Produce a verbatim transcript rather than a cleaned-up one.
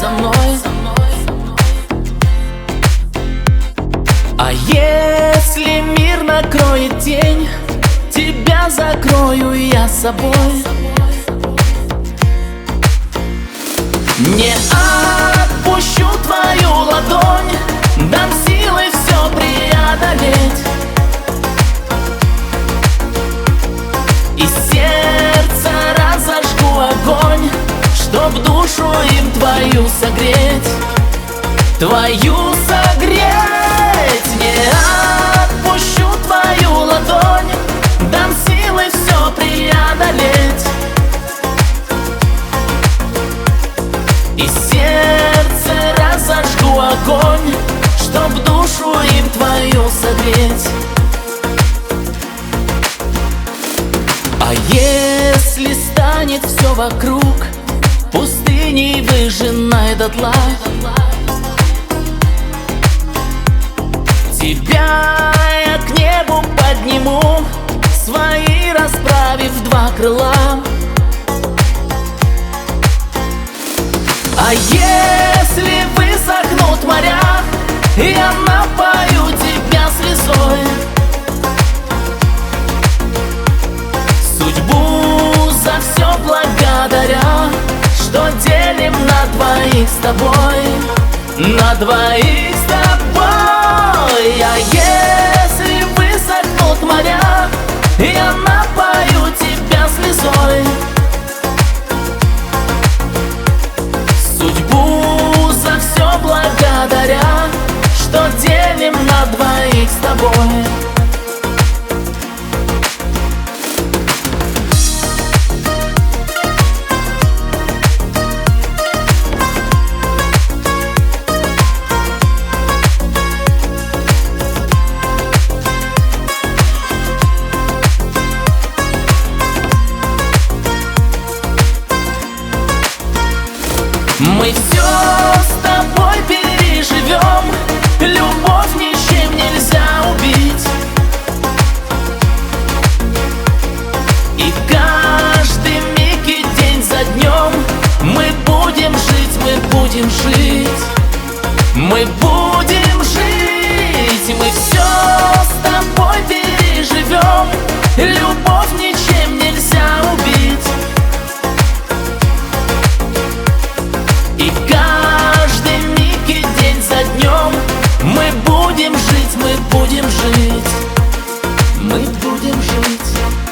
со мной. А если мир накроет тень, тебя закрою я собой. Не отпущу твою ладонь, дам силы все преодолеть. И сердце разожгу огонь, чтоб душу им твою согреть. Твою согреть. Не отпущу твою ладонь, дам силы все преодолеть. И сердце разожгу огонь, чтоб душу им твою согреть. А если станет все вокруг пустыней, выжженной дотла, тебя я к небу подниму, свои расправив два крыла. А если высохнут моря, я напою тебя слезой. Судьбу за все благодаря, что делим на двоих с тобой, на двоих с тобой. А если высохнут моря, я напою тебя слезой. Судьбу за все благодаря, что делим на двоих с тобой. Мы все с тобой переживем, любовь ничем нельзя убить. И каждый миг и день за днем мы будем жить, мы будем жить, мы будем жить. Мы все с тобой переживем, любовь ничем нельзя убить. И каждый миг и день за днем мы будем жить, мы будем жить, мы будем жить.